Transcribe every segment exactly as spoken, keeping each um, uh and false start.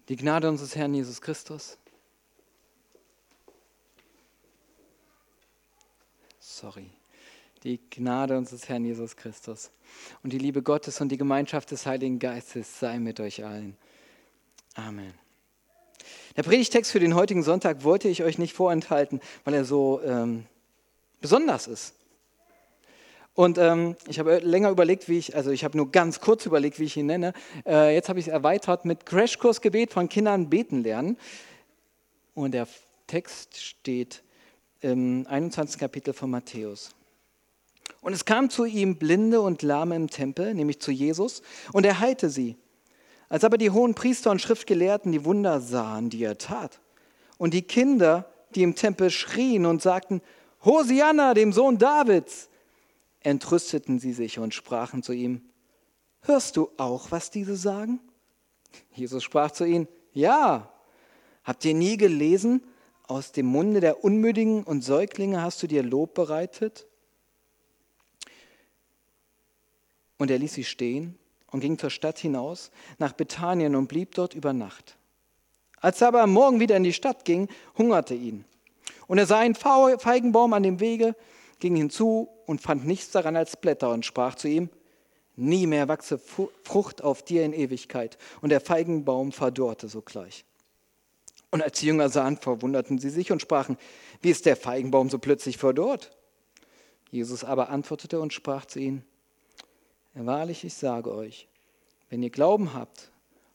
Die Gnade unseres Herrn Jesus Christus. Sorry. Die Gnade unseres Herrn Jesus Christus und die Liebe Gottes und die Gemeinschaft des Heiligen Geistes sei mit euch allen. Amen. Der Predigtext für den heutigen Sonntag wollte ich euch nicht vorenthalten, weil er so ähm, besonders ist. Und ähm, ich habe länger überlegt, wie ich, also ich habe nur ganz kurz überlegt, wie ich ihn nenne. Äh, jetzt habe ich es erweitert mit Crashkursgebet von Kindern beten lernen. Und der Text steht im einundzwanzigsten Kapitel von Matthäus. Und es kam zu ihm Blinde und Lahme im Tempel, nämlich zu Jesus, und er heilte sie. Als aber die hohen Priester und Schriftgelehrten die Wunder sahen, die er tat, und die Kinder, die im Tempel schrien und sagten, Hosianna, dem Sohn Davids, entrüsteten sie sich und sprachen zu ihm, hörst du auch, was diese sagen? Jesus sprach zu ihnen, ja, habt ihr nie gelesen, aus dem Munde der Unmündigen und Säuglinge hast du dir Lob bereitet? Und er ließ sie stehen und ging zur Stadt hinaus, nach Bethanien und blieb dort über Nacht. Als er aber am Morgen wieder in die Stadt ging, hungerte ihn. Und er sah einen Feigenbaum an dem Wege, ging hinzu und fand nichts daran als Blätter und sprach zu ihm, nie mehr wachse Frucht auf dir in Ewigkeit. Und der Feigenbaum verdorrte sogleich. Und als die Jünger sahen, verwunderten sie sich und sprachen, wie ist der Feigenbaum so plötzlich verdorrt? Jesus aber antwortete und sprach zu ihnen, wahrlich, ich sage euch, wenn ihr Glauben habt,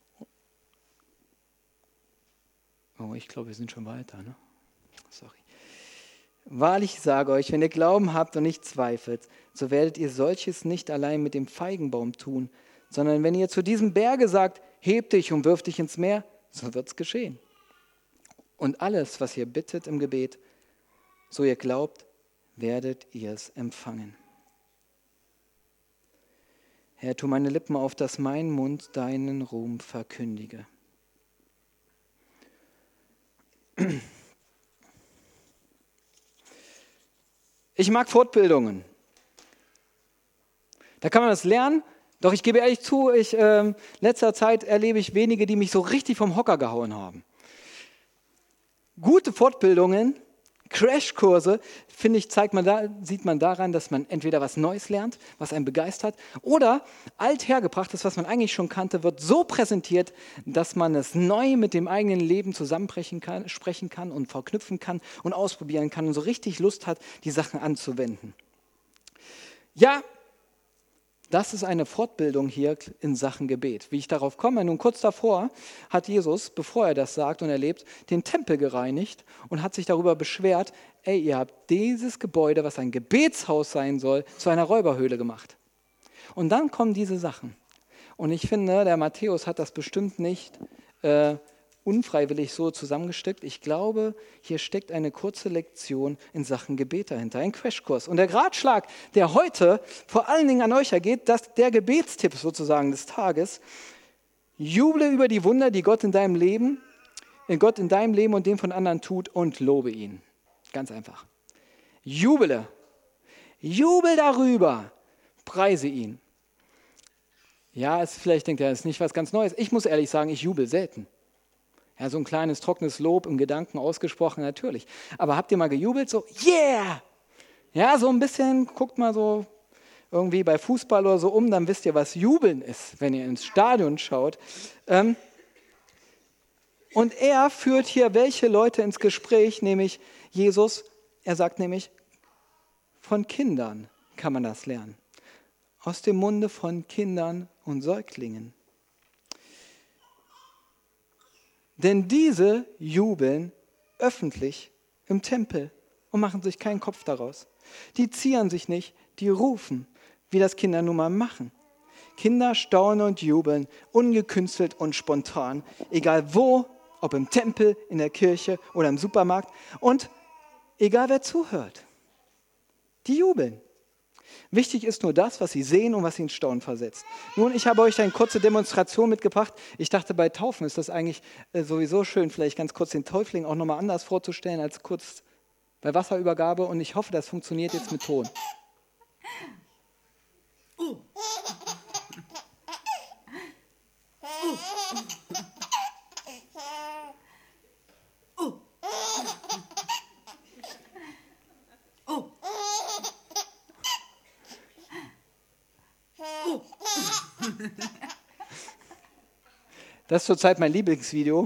oh, ich glaube, wir sind schon weiter, ne? Sorry. Wahrlich, ich sage euch, wenn ihr Glauben habt und nicht zweifelt, so werdet ihr solches nicht allein mit dem Feigenbaum tun, sondern wenn ihr zu diesem Berge sagt, heb dich und wirf dich ins Meer, so wird es geschehen. Und alles, was ihr bittet im Gebet, so ihr glaubt, werdet ihr es empfangen. Herr, tu meine Lippen auf, dass mein Mund deinen Ruhm verkündige. Ich mag Fortbildungen. Da kann man das lernen, doch ich gebe ehrlich zu, ich, äh, in letzter Zeit erlebe ich wenige, die mich so richtig vom Hocker gehauen haben. Gute Fortbildungen, Crashkurse, finde ich, zeigt man da, sieht man daran, dass man entweder was Neues lernt, was einen begeistert, oder althergebrachtes, was man eigentlich schon kannte, wird so präsentiert, dass man es neu mit dem eigenen Leben zusammenbrechen kann, sprechen kann und verknüpfen kann und ausprobieren kann und so richtig Lust hat, die Sachen anzuwenden. Ja, das ist eine Fortbildung hier in Sachen Gebet. Wie ich darauf komme, nun kurz davor hat Jesus, bevor er das sagt und erlebt, den Tempel gereinigt und hat sich darüber beschwert, ey, ihr habt dieses Gebäude, was ein Gebetshaus sein soll, zu einer Räuberhöhle gemacht. Und dann kommen diese Sachen. Und ich finde, der Matthäus hat das bestimmt nicht äh, unfreiwillig so zusammengesteckt. Ich glaube, hier steckt eine kurze Lektion in Sachen Gebet dahinter, ein Crashkurs. Und der Ratschlag, der heute vor allen Dingen an euch ergeht, dass der Gebetstipp sozusagen des Tages, juble über die Wunder, die Gott in deinem Leben, in Gott in deinem Leben und dem von anderen tut und lobe ihn. Ganz einfach. Jubele. Jubel darüber. Preise ihn. Ja, es, vielleicht denkt er, das ist nicht was ganz Neues. Ich muss ehrlich sagen, ich jubel selten. Ja, so ein kleines, trockenes Lob im Gedanken ausgesprochen, natürlich. Aber habt ihr mal gejubelt? So, yeah! Ja, so ein bisschen, guckt mal so irgendwie bei Fußball oder so um, dann wisst ihr, was Jubeln ist, wenn ihr ins Stadion schaut. Ähm, und er führt hier welche Leute ins Gespräch, nämlich Jesus, er sagt nämlich, von Kindern kann man das lernen. Aus dem Munde von Kindern und Säuglingen. Denn diese jubeln öffentlich im Tempel und machen sich keinen Kopf daraus. Die zieren sich nicht, die rufen, wie das Kinder nun mal machen. Kinder staunen und jubeln, ungekünstelt und spontan, egal wo, ob im Tempel, in der Kirche oder im Supermarkt und egal wer zuhört. Die jubeln. Wichtig ist nur das, was sie sehen und was sie in Staunen versetzt. Nun, ich habe euch eine kurze Demonstration mitgebracht. Ich dachte, bei Taufen ist das eigentlich äh, sowieso schön, vielleicht ganz kurz den Täufling auch nochmal anders vorzustellen, als kurz bei Wasserübergabe. Und ich hoffe, das funktioniert jetzt mit Ton. Das ist zurzeit mein Lieblingsvideo.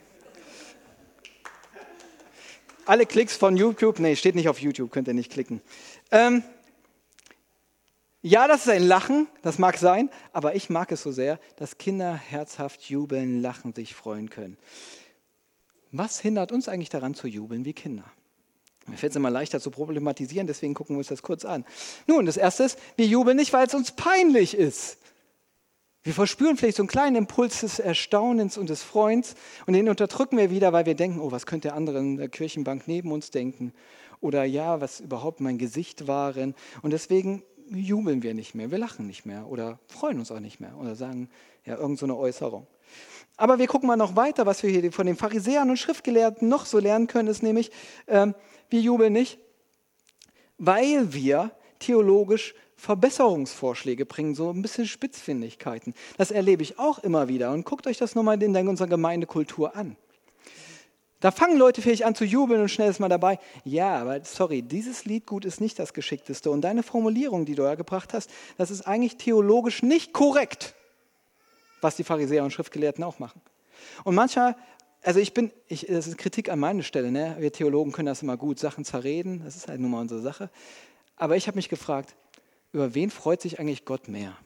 Alle Klicks von YouTube, nee, steht nicht auf YouTube, könnt ihr nicht klicken. Ähm, ja, das ist ein Lachen, das mag sein, aber ich mag es so sehr, dass Kinder herzhaft jubeln, lachen, sich freuen können. Was hindert uns eigentlich daran zu jubeln wie Kinder? Mir fällt es immer leichter zu problematisieren, deswegen gucken wir uns das kurz an. Nun, das Erste ist, wir jubeln nicht, weil es uns peinlich ist. Wir verspüren vielleicht so einen kleinen Impuls des Erstaunens und des Freuens und den unterdrücken wir wieder, weil wir denken, oh, was könnte der andere in der Kirchenbank neben uns denken? Oder ja, was überhaupt mein Gesicht waren. Und deswegen jubeln wir nicht mehr, wir lachen nicht mehr oder freuen uns auch nicht mehr oder sagen, ja, irgend so eine Äußerung. Aber wir gucken mal noch weiter, was wir hier von den Pharisäern und Schriftgelehrten noch so lernen können, ist nämlich, ähm, wir jubeln nicht, weil wir theologisch Verbesserungsvorschläge bringen, so ein bisschen Spitzfindigkeiten. Das erlebe ich auch immer wieder. Und guckt euch das nochmal in unserer Gemeindekultur an. Da fangen Leute vielleicht an zu jubeln und schnell ist man dabei. Ja, aber sorry, dieses Liedgut ist nicht das Geschickteste. Und deine Formulierung, die du da gebracht hast, das ist eigentlich theologisch nicht korrekt, was die Pharisäer und Schriftgelehrten auch machen. Und manchmal, also ich bin, ich, das ist Kritik an meiner Stelle, ne? Wir Theologen können das immer gut, Sachen zerreden, das ist halt nun mal unsere Sache. Aber ich habe mich gefragt, über wen freut sich eigentlich Gott mehr?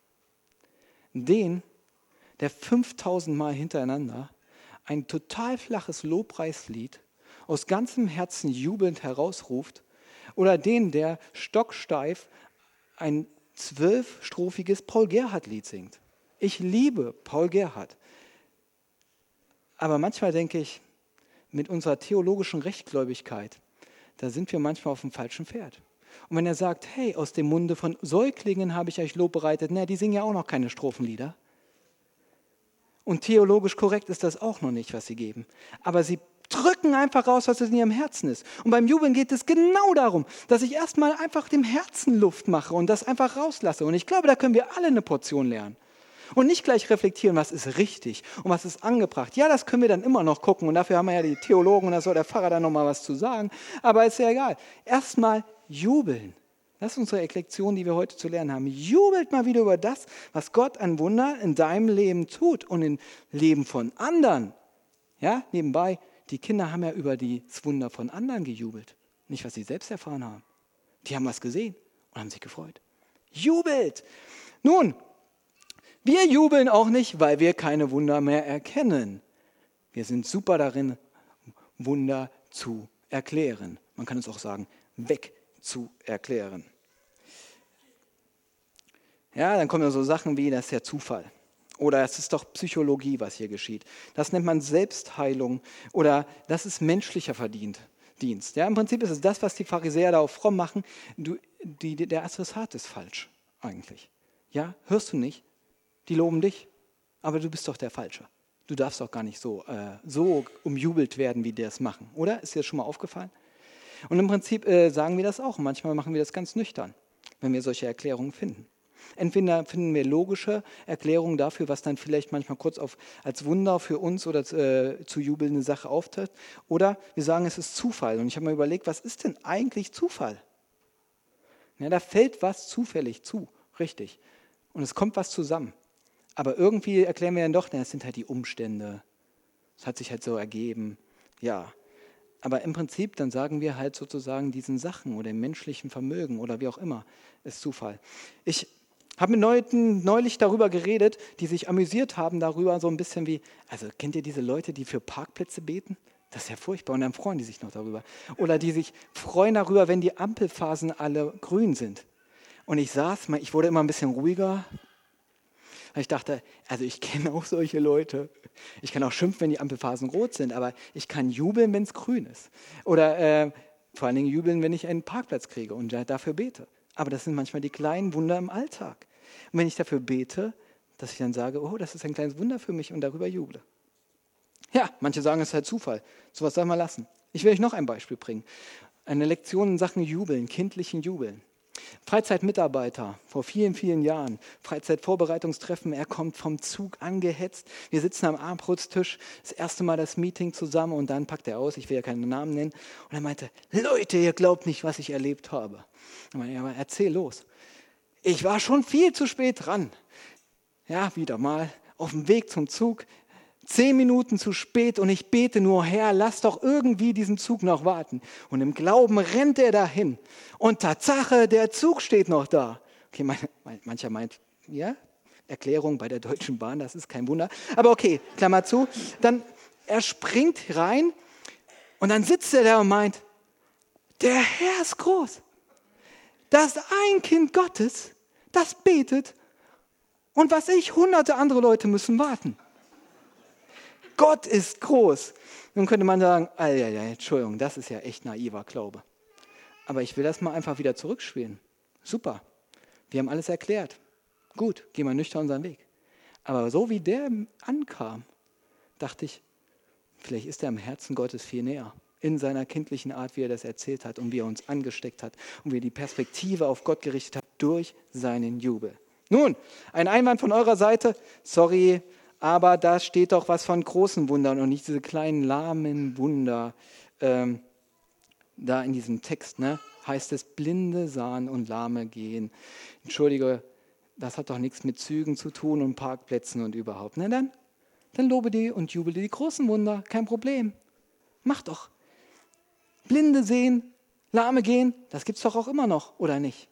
Den, der fünftausend Mal hintereinander ein total flaches Lobpreislied aus ganzem Herzen jubelnd herausruft, oder den, der stocksteif ein zwölfstrophiges Paul Gerhardt-Lied singt. Ich liebe Paul Gerhardt. Aber manchmal denke ich, mit unserer theologischen Rechtgläubigkeit, da sind wir manchmal auf dem falschen Pferd. Und wenn er sagt, hey, aus dem Munde von Säuglingen habe ich euch Lob bereitet, na, die singen ja auch noch keine Strophenlieder. Und theologisch korrekt ist das auch noch nicht, was sie geben. Aber sie drücken einfach raus, was in ihrem Herzen ist. Und beim Jubeln geht es genau darum, dass ich erstmal einfach dem Herzen Luft mache und das einfach rauslasse. Und ich glaube, da können wir alle eine Portion lernen. Und nicht gleich reflektieren, was ist richtig und was ist angebracht. Ja, das können wir dann immer noch gucken. Und dafür haben wir ja die Theologen und da soll der Pfarrer dann nochmal was zu sagen. Aber ist ja egal. Erstmal jubeln. Das ist unsere Lektion, die wir heute zu lernen haben. Jubelt mal wieder über das, was Gott an Wunder in deinem Leben tut und im Leben von anderen. Ja, nebenbei, die Kinder haben ja über das Wunder von anderen gejubelt. Nicht, was sie selbst erfahren haben. Die haben was gesehen und haben sich gefreut. Jubelt! Nun, wir jubeln auch nicht, weil wir keine Wunder mehr erkennen. Wir sind super darin, Wunder zu erklären. Man kann es auch sagen, weg zu erklären. Ja, dann kommen ja so Sachen wie, das ist ja Zufall. Oder es ist doch Psychologie, was hier geschieht. Das nennt man Selbstheilung oder das ist menschlicher Verdienst. Ja, im Prinzip ist es das, was die Pharisäer da auch fromm machen. Du, die, der Adressat ist falsch eigentlich. Ja, hörst du nicht? Die loben dich, aber du bist doch der Falsche. Du darfst doch gar nicht so, äh, so umjubelt werden, wie die das machen. Oder? Ist dir das schon mal aufgefallen? Und im Prinzip äh, sagen wir das auch. Manchmal machen wir das ganz nüchtern, wenn wir solche Erklärungen finden. Entweder finden wir logische Erklärungen dafür, was dann vielleicht manchmal kurz auf, als Wunder für uns oder äh, zu jubelnde Sache auftritt. Oder wir sagen, es ist Zufall. Und ich habe mir überlegt, was ist denn eigentlich Zufall? Ja, da fällt was zufällig zu, richtig. Und es kommt was zusammen. Aber irgendwie erklären wir dann doch, es sind halt die Umstände. Es hat sich halt so ergeben. Ja. Aber im Prinzip, dann sagen wir halt sozusagen diesen Sachen oder dem menschlichen Vermögen oder wie auch immer, ist Zufall. Ich habe mit Leuten neulich darüber geredet, die sich amüsiert haben darüber, so ein bisschen wie, also kennt ihr diese Leute, die für Parkplätze beten? Das ist ja furchtbar und dann freuen die sich noch darüber. Oder die sich freuen darüber, wenn die Ampelphasen alle grün sind. Und ich saß, ich wurde immer ein bisschen ruhiger. Ich dachte, also ich kenne auch solche Leute. Ich kann auch schimpfen, wenn die Ampelphasen rot sind, aber ich kann jubeln, wenn es grün ist. Oder äh, vor allen Dingen jubeln, wenn ich einen Parkplatz kriege und dafür bete. Aber das sind manchmal die kleinen Wunder im Alltag. Und wenn ich dafür bete, dass ich dann sage, oh, das ist ein kleines Wunder für mich und darüber juble. Ja, manche sagen, es ist halt Zufall. Sowas soll man lassen. Ich will euch noch ein Beispiel bringen. Eine Lektion in Sachen Jubeln, kindlichen Jubeln. Freizeitmitarbeiter vor vielen, vielen Jahren, Freizeitvorbereitungstreffen, er kommt vom Zug angehetzt, wir sitzen am Abendbrotstisch, das erste Mal das Meeting zusammen und dann packt er aus, ich will ja keinen Namen nennen, und er meinte, Leute, ihr glaubt nicht, was ich erlebt habe. Ich meine, ja, aber erzähl los. Ich war schon viel zu spät dran. Ja, wieder mal auf dem Weg zum Zug. Zehn Minuten zu spät und ich bete nur, Herr, lass doch irgendwie diesen Zug noch warten. Und im Glauben rennt er dahin. Und Tatsache, der Zug steht noch da. Okay, mein, mein, mancher meint, ja, Erklärung bei der Deutschen Bahn, das ist kein Wunder. Aber okay, Klammer zu. Dann, er springt rein und dann sitzt er da und meint, der Herr ist groß. Das ein Kind Gottes, das betet und was ich, hunderte andere Leute müssen warten. Gott ist groß. Nun könnte man sagen, ja, ja, Entschuldigung, das ist ja echt naiver Glaube. Aber ich will das mal einfach wieder zurückspielen. Super, wir haben alles erklärt. Gut, gehen wir nüchtern unseren Weg. Aber so wie der ankam, dachte ich, vielleicht ist er am Herzen Gottes viel näher. In seiner kindlichen Art, wie er das erzählt hat und wie er uns angesteckt hat und wie er die Perspektive auf Gott gerichtet hat durch seinen Jubel. Nun, ein Einwand von eurer Seite, sorry, aber da steht doch was von großen Wundern und nicht diese kleinen lahmen Wunder. Ähm, da in diesem Text, ne, heißt es, Blinde sahen und Lahme gehen. Entschuldige, das hat doch nichts mit Zügen zu tun und Parkplätzen und überhaupt. Na dann, dann lobe die und jubel die großen Wunder, kein Problem. Mach doch. Blinde sehen, Lahme gehen, das gibt es doch auch immer noch, oder nicht?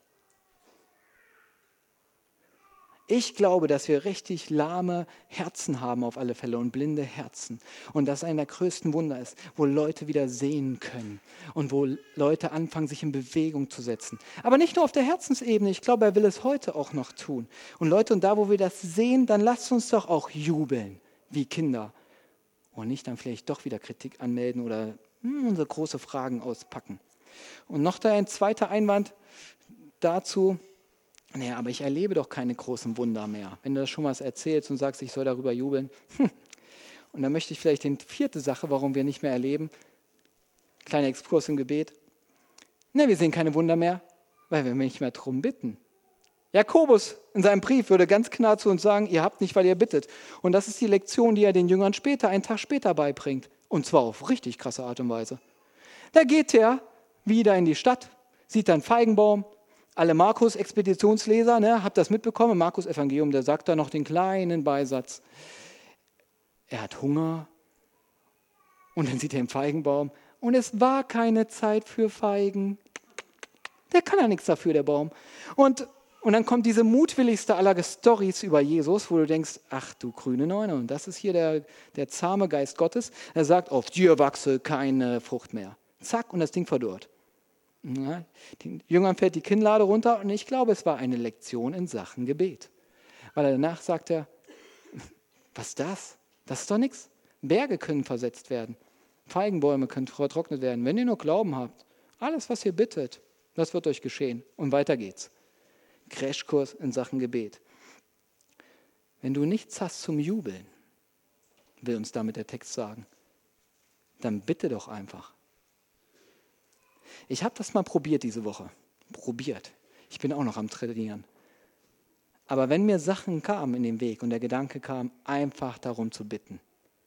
Ich glaube, dass wir richtig lahme Herzen haben auf alle Fälle und blinde Herzen. Und das einer der größten Wunder ist, wo Leute wieder sehen können und wo Leute anfangen, sich in Bewegung zu setzen. Aber nicht nur auf der Herzensebene, ich glaube, er will es heute auch noch tun. Und Leute, und da, wo wir das sehen, dann lasst uns doch auch jubeln, wie Kinder. Und nicht dann vielleicht doch wieder Kritik anmelden oder hm, unsere große Fragen auspacken. Und noch da ein zweiter Einwand dazu. Naja, aber ich erlebe doch keine großen Wunder mehr. Wenn du das schon mal erzählst und sagst, ich soll darüber jubeln. Hm. Und dann möchte ich vielleicht die vierte Sache, warum wir nicht mehr erleben. Kleiner Exkurs im Gebet. Ne, wir sehen keine Wunder mehr, weil wir nicht mehr drum bitten. Jakobus in seinem Brief würde ganz klar zu uns sagen, ihr habt nicht, weil ihr bittet. Und das ist die Lektion, die er den Jüngern später, einen Tag später beibringt. Und zwar auf richtig krasse Art und Weise. Da geht er wieder in die Stadt, sieht einen Feigenbaum. Alle Markus-Expeditionsleser, ne, habt das mitbekommen, im Markus-Evangelium, der sagt da noch den kleinen Beisatz. Er hat Hunger und dann sieht er den Feigenbaum und es war keine Zeit für Feigen. Der kann ja nichts dafür, der Baum. Und, und dann kommt diese mutwilligste aller Storys über Jesus, wo du denkst, ach du grüne Neune, und das ist hier der, der zahme Geist Gottes. Er sagt, auf dir wachse keine Frucht mehr. Zack, und das Ding verdorrt. Ja, den Jüngern fällt die Kinnlade runter und ich glaube, es war eine Lektion in Sachen Gebet. Weil er danach sagt er, was ist das? Das ist doch nichts. Berge können versetzt werden. Feigenbäume können vertrocknet werden. Wenn ihr nur Glauben habt, alles, was ihr bittet, das wird euch geschehen. Und weiter geht's. Crashkurs in Sachen Gebet. Wenn du nichts hast zum Jubeln, will uns damit der Text sagen, dann bitte doch einfach. Ich habe das mal probiert diese Woche. Probiert. Ich bin auch noch am Trainieren. Aber wenn mir Sachen kamen in den Weg und der Gedanke kam, einfach darum zu bitten.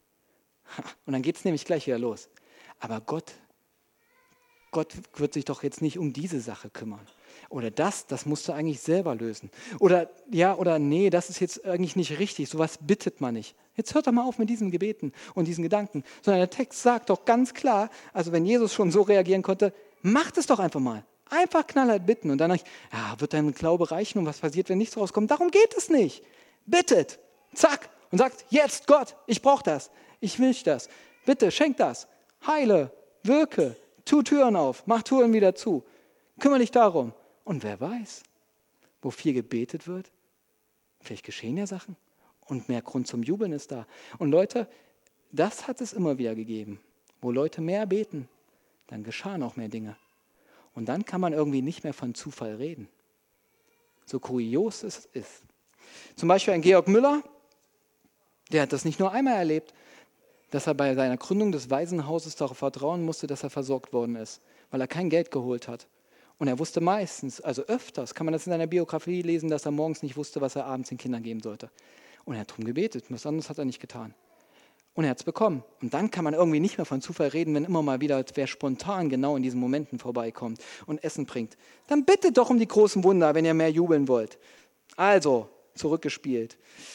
Und dann geht es nämlich gleich wieder los. Aber Gott, Gott wird sich doch jetzt nicht um diese Sache kümmern. Oder das, das musst du eigentlich selber lösen. Oder ja, oder nee, das ist jetzt eigentlich nicht richtig. Sowas bittet man nicht. Jetzt hört doch mal auf mit diesen Gebeten und diesen Gedanken. Sondern der Text sagt doch ganz klar, also wenn Jesus schon so reagieren konnte, macht es doch einfach mal. Einfach knallhart bitten. Und dann ja, wird dein Glaube reichen und was passiert, wenn nichts rauskommt? Darum geht es nicht. Bittet. Zack. Und sagt, jetzt Gott, ich brauche das. Ich will das. Bitte, schenk das. Heile, wirke, tu Türen auf, mach Türen wieder zu. Kümmere dich darum. Und wer weiß, wo viel gebetet wird, vielleicht geschehen ja Sachen und mehr Grund zum Jubeln ist da. Und Leute, das hat es immer wieder gegeben. Wo Leute mehr beten, dann geschahen auch mehr Dinge. Und dann kann man irgendwie nicht mehr von Zufall reden. So kurios es ist. Zum Beispiel ein Georg Müller, der hat das nicht nur einmal erlebt, dass er bei seiner Gründung des Waisenhauses darauf vertrauen musste, dass er versorgt worden ist, weil er kein Geld geholt hat. Und er wusste meistens, also öfters, kann man das in seiner Biografie lesen, dass er morgens nicht wusste, was er abends den Kindern geben sollte. Und er hat darum gebetet, was anderes hat er nicht getan. Und er hat es bekommen. Und dann kann man irgendwie nicht mehr von Zufall reden, wenn immer mal wieder wer spontan genau in diesen Momenten vorbeikommt und Essen bringt. Dann bittet doch um die großen Wunder, wenn ihr mehr jubeln wollt. Also, zurückgespielt.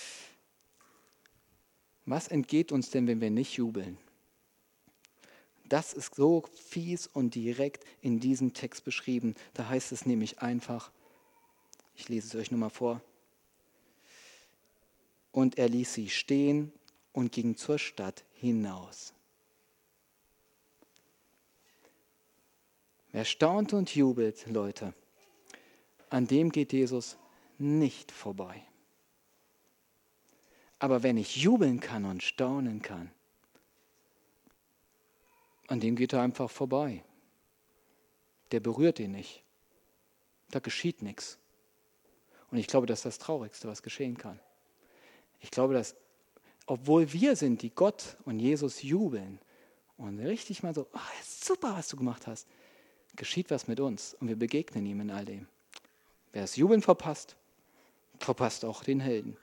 Was entgeht uns denn, wenn wir nicht jubeln? Das ist so fies und direkt in diesem Text beschrieben. Da heißt es nämlich einfach, ich lese es euch nur mal vor. Und er ließ sie stehen und ging zur Stadt hinaus. Wer staunt und jubelt, Leute, an dem geht Jesus nicht vorbei. Aber wenn ich jubeln kann und staunen kann, an dem geht er einfach vorbei. Der berührt ihn nicht. Da geschieht nichts. Und ich glaube, das ist das Traurigste, was geschehen kann. Ich glaube, dass, obwohl wir sind, die Gott und Jesus jubeln und richtig mal so, oh, ist super, was du gemacht hast, geschieht was mit uns und wir begegnen ihm in all dem. Wer das Jubeln verpasst, verpasst auch den Helden.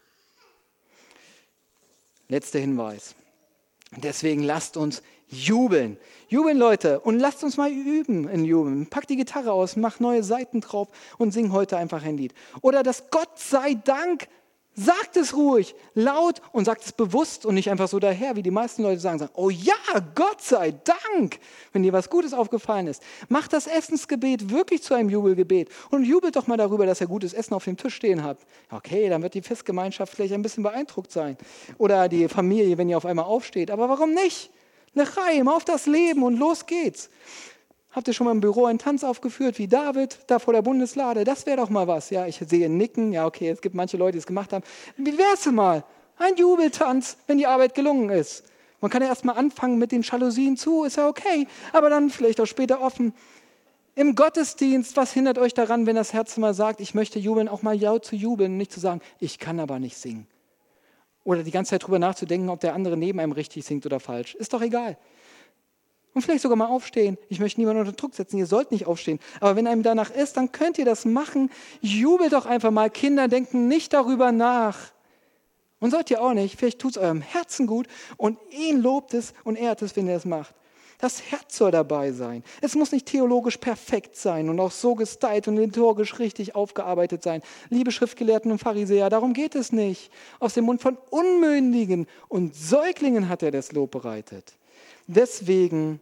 Letzter Hinweis. Deswegen lasst uns jubeln. Jubeln, Leute, und lasst uns mal üben in Jubeln. Pack die Gitarre aus, mach neue Seiten drauf und sing heute einfach ein Lied. Oder das Gott sei Dank, sagt es ruhig, laut und sagt es bewusst und nicht einfach so daher, wie die meisten Leute sagen, sagen, oh ja, Gott sei Dank, wenn dir was Gutes aufgefallen ist. Mach das Essensgebet wirklich zu einem Jubelgebet und jubelt doch mal darüber, dass ihr gutes Essen auf dem Tisch stehen habt. Okay, dann wird die Festgemeinschaft vielleicht ein bisschen beeindruckt sein. Oder die Familie, wenn ihr auf einmal aufsteht. Aber warum nicht? L'chaim, auf das Leben und los geht's. Habt ihr schon mal im Büro einen Tanz aufgeführt, wie David, da vor der Bundeslade? Das wäre doch mal was. Ja, ich sehe Nicken. Ja, okay, es gibt manche Leute, die es gemacht haben. Wie wär's denn mal? Ein Jubeltanz, wenn die Arbeit gelungen ist. Man kann ja erst mal anfangen mit den Jalousien zu, ist ja okay. Aber dann vielleicht auch später offen. Im Gottesdienst, was hindert euch daran, wenn das Herz mal sagt, ich möchte jubeln, auch mal laut zu jubeln und nicht zu sagen, ich kann aber nicht singen. Oder die ganze Zeit drüber nachzudenken, ob der andere neben einem richtig singt oder falsch. Ist doch egal. Und vielleicht sogar mal aufstehen. Ich möchte niemanden unter Druck setzen, ihr sollt nicht aufstehen. Aber wenn einem danach ist, dann könnt ihr das machen. Jubelt doch einfach mal. Kinder, denken nicht darüber nach. Und sollt ihr auch nicht. Vielleicht tut es eurem Herzen gut und ihn lobt es und ehrt es, wenn ihr es macht. Das Herz soll dabei sein. Es muss nicht theologisch perfekt sein und auch so gestylt und liturgisch richtig aufgearbeitet sein. Liebe Schriftgelehrten und Pharisäer, darum geht es nicht. Aus dem Mund von Unmündigen und Säuglingen hat er das Lob bereitet. Deswegen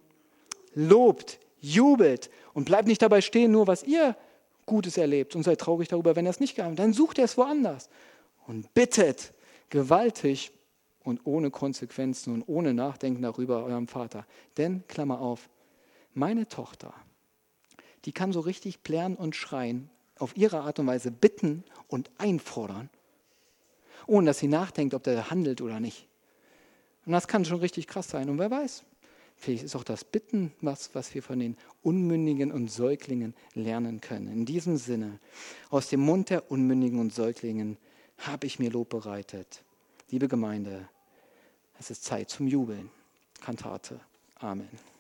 lobt, jubelt und bleibt nicht dabei stehen, nur was ihr Gutes erlebt und seid traurig darüber, wenn er es nicht getan hat. Dann sucht er es woanders und bittet gewaltig und ohne Konsequenzen und ohne Nachdenken darüber eurem Vater. Denn, Klammer auf, meine Tochter, die kann so richtig plären und schreien, auf ihre Art und Weise bitten und einfordern, ohne dass sie nachdenkt, ob der handelt oder nicht. Und das kann schon richtig krass sein. Und wer weiß, vielleicht ist auch das Bitten was, was wir von den Unmündigen und Säuglingen lernen können. In diesem Sinne, aus dem Mund der Unmündigen und Säuglingen habe ich mir Lob bereitet. Liebe Gemeinde, es ist Zeit zum Jubeln. Kantate. Amen.